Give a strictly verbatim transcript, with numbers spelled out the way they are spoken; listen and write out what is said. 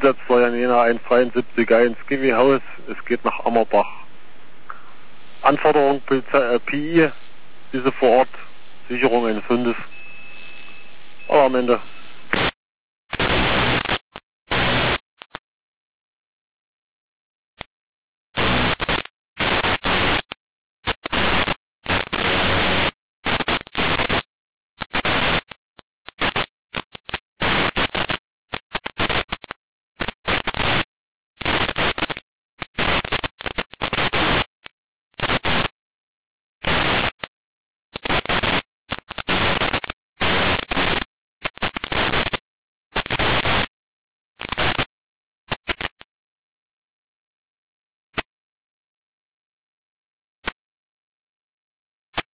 Umsatzsteuer in Jena eins drei sieben eins G W Haus. Es geht nach Ammerbach. Anforderung Polizei, äh, P I, diese vor Ort, Sicherung eines Hundes. Aber am Ende